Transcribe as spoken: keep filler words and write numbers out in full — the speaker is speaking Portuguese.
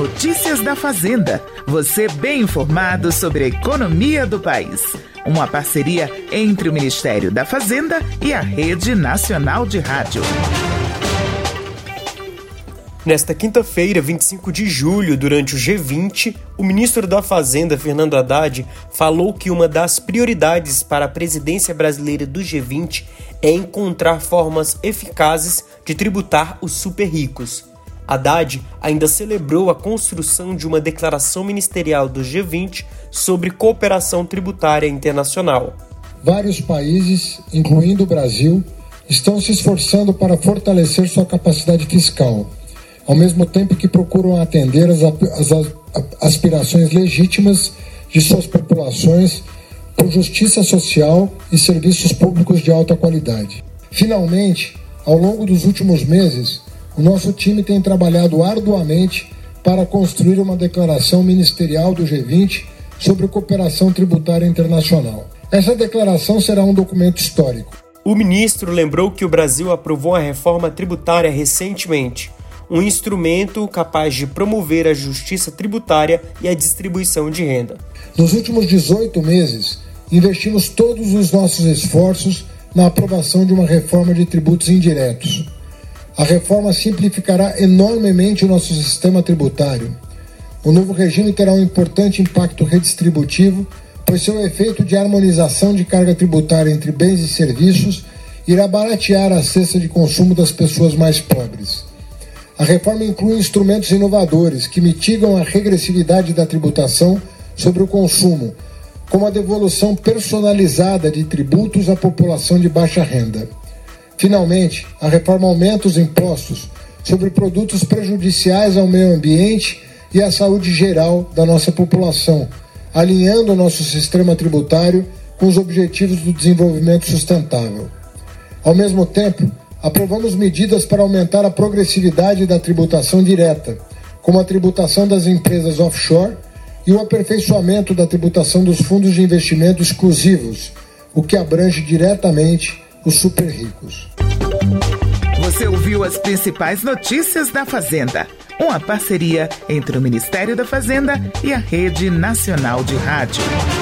Notícias da Fazenda. Você bem informado sobre a economia do país. Uma parceria entre o Ministério da Fazenda e a Rede Nacional de Rádio. Nesta quinta-feira, vinte e cinco de julho, durante o G vinte, o ministro da Fazenda, Fernando Haddad, falou que uma das prioridades para a presidência brasileira do G vinte é encontrar formas eficazes de tributar os super ricos. Haddad ainda celebrou a construção de uma declaração ministerial do G vinte sobre cooperação tributária internacional. Vários países, incluindo o Brasil, estão se esforçando para fortalecer sua capacidade fiscal, ao mesmo tempo que procuram atender às aspirações legítimas de suas populações por justiça social e serviços públicos de alta qualidade. Finalmente, ao longo dos últimos meses, o nosso time tem trabalhado arduamente para construir uma declaração ministerial do G vinte sobre cooperação tributária internacional. Essa declaração será um documento histórico. O ministro lembrou que o Brasil aprovou a reforma tributária recentemente, um instrumento capaz de promover a justiça tributária e a distribuição de renda. Nos últimos dezoito meses, investimos todos os nossos esforços na aprovação de uma reforma de tributos indiretos. A reforma simplificará enormemente o nosso sistema tributário. O novo regime terá um importante impacto redistributivo, pois seu efeito de harmonização de carga tributária entre bens e serviços irá baratear a cesta de consumo das pessoas mais pobres. A reforma inclui instrumentos inovadores que mitigam a regressividade da tributação sobre o consumo, como a devolução personalizada de tributos à população de baixa renda. Finalmente, a reforma aumenta os impostos sobre produtos prejudiciais ao meio ambiente e à saúde geral da nossa população, alinhando o nosso sistema tributário com os objetivos do desenvolvimento sustentável. Ao mesmo tempo, aprovamos medidas para aumentar a progressividade da tributação direta, como a tributação das empresas offshore e o aperfeiçoamento da tributação dos fundos de investimento exclusivos, o que abrange diretamente os super ricos. Você ouviu as principais notícias da Fazenda, uma parceria entre o Ministério da Fazenda e a Rede Nacional de Rádio.